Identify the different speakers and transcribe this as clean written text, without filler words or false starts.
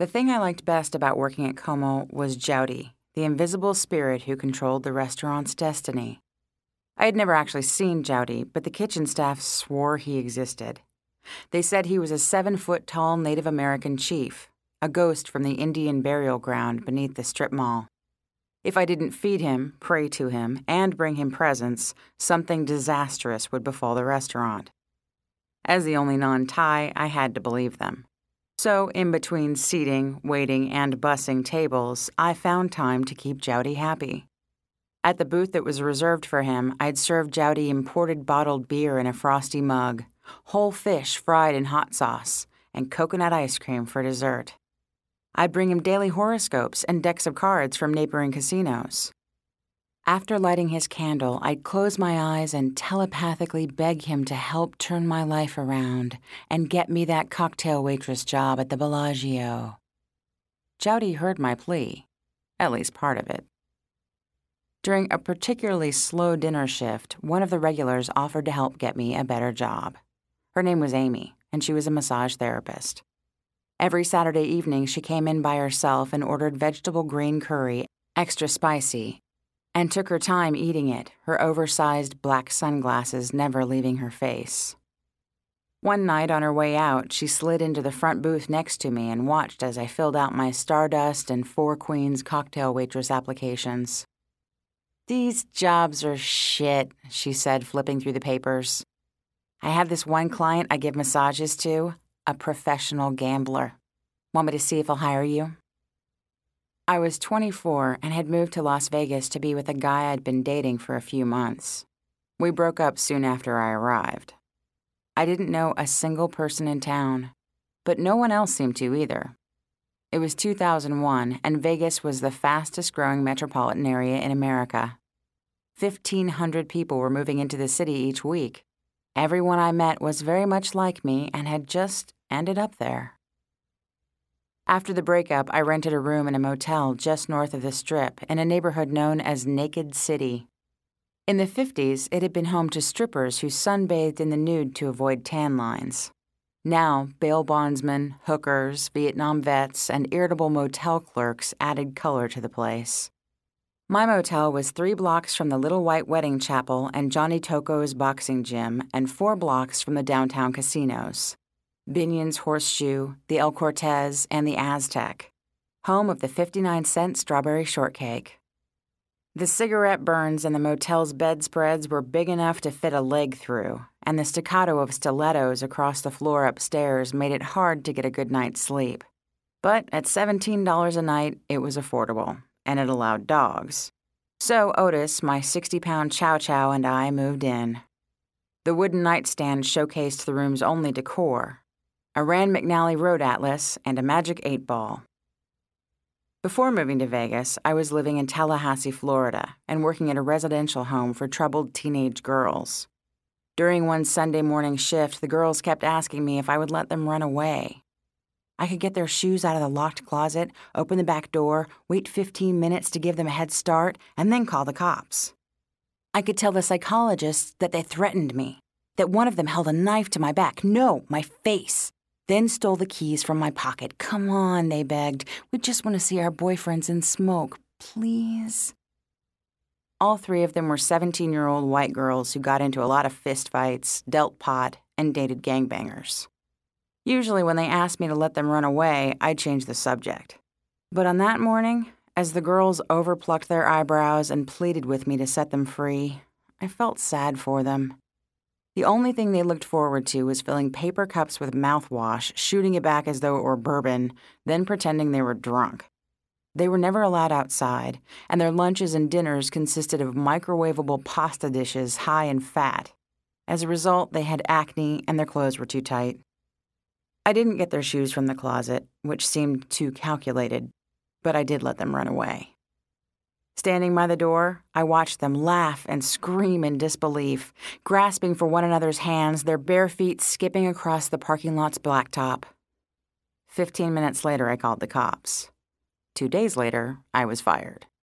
Speaker 1: The thing I liked best about working at Como was Jowdy, the invisible spirit who controlled the restaurant's destiny. I had never actually seen Jowdy, but the kitchen staff swore he existed. They said he was a 7-foot-tall Native American chief, a ghost from the Indian burial ground beneath the strip mall. If I didn't feed him, pray to him, and bring him presents, something disastrous would befall the restaurant. As the only non-Thai, I had to believe them. So, in between seating, waiting, and bussing tables, I found time to keep Jowdy happy. At the booth that was reserved for him, I'd serve Jowdy imported bottled beer in a frosty mug, whole fish fried in hot sauce, and coconut ice cream for dessert. I'd bring him daily horoscopes and decks of cards from neighboring casinos. After lighting his candle, I'd close my eyes and telepathically beg him to help turn my life around and get me that cocktail waitress job at the Bellagio. Jowdy heard my plea, at least part of it. During a particularly slow dinner shift, one of the regulars offered to help get me a better job. Her name was Amy, and she was a massage therapist. Every Saturday evening, she came in by herself and ordered vegetable green curry, extra spicy, and took her time eating it, her oversized black sunglasses never leaving her face. One night on her way out, she slid into the front booth next to me and watched as I filled out my Stardust and Four Queens cocktail waitress applications. "These jobs are shit," she said, flipping through the papers. "I have this one client I give massages to, a professional gambler. Want me to see if I'll hire you?" I was 24 and had moved to Las Vegas to be with a guy I'd been dating for a few months. We broke up soon after I arrived. I didn't know a single person in town, but no one else seemed to either. It was 2001, and Vegas was the fastest-growing metropolitan area in America. 1,500 people were moving into the city each week. Everyone I met was very much like me and had just ended up there. After the breakup, I rented a room in a motel just north of the Strip in a neighborhood known as Naked City. In the 50s, it had been home to strippers who sunbathed in the nude to avoid tan lines. Now, bail bondsmen, hookers, Vietnam vets, and irritable motel clerks added color to the place. My motel was 3 blocks from the Little White Wedding Chapel and Johnny Toco's boxing gym and 4 blocks from the downtown casinos. Binion's Horseshoe, the El Cortez, and the Aztec, home of the 59-cent strawberry shortcake. The cigarette burns in the motel's bedspreads were big enough to fit a leg through, and the staccato of stilettos across the floor upstairs made it hard to get a good night's sleep. But at $17 a night, it was affordable, and it allowed dogs. So Otis, my 60-pound chow chow, and I moved in. The wooden nightstand showcased the room's only decor, a Rand McNally Road Atlas, and a Magic 8-ball. Before moving to Vegas, I was living in Tallahassee, Florida, and working at a residential home for troubled teenage girls. During one Sunday morning shift, the girls kept asking me if I would let them run away. I could get their shoes out of the locked closet, open the back door, wait 15 minutes to give them a head start, and then call the cops. I could tell the psychologists that they threatened me, that one of them held a knife to my back, no, my face, then stole the keys from my pocket. "Come on," they begged. "We just want to see our boyfriends and smoke, please." All 3 of them were 17-year-old white girls who got into a lot of fistfights, dealt pot, and dated gangbangers. Usually when they asked me to let them run away, I'd change the subject. But on that morning, as the girls overplucked their eyebrows and pleaded with me to set them free, I felt sad for them. The only thing they looked forward to was filling paper cups with mouthwash, shooting it back as though it were bourbon, then pretending they were drunk. They were never allowed outside, and their lunches and dinners consisted of microwavable pasta dishes high in fat. As a result, they had acne and their clothes were too tight. I didn't get their shoes from the closet, which seemed too calculated, but I did let them run away. Standing by the door, I watched them laugh and scream in disbelief, grasping for one another's hands, their bare feet skipping across the parking lot's blacktop. 15 minutes later, I called the cops. 2 days later, I was fired.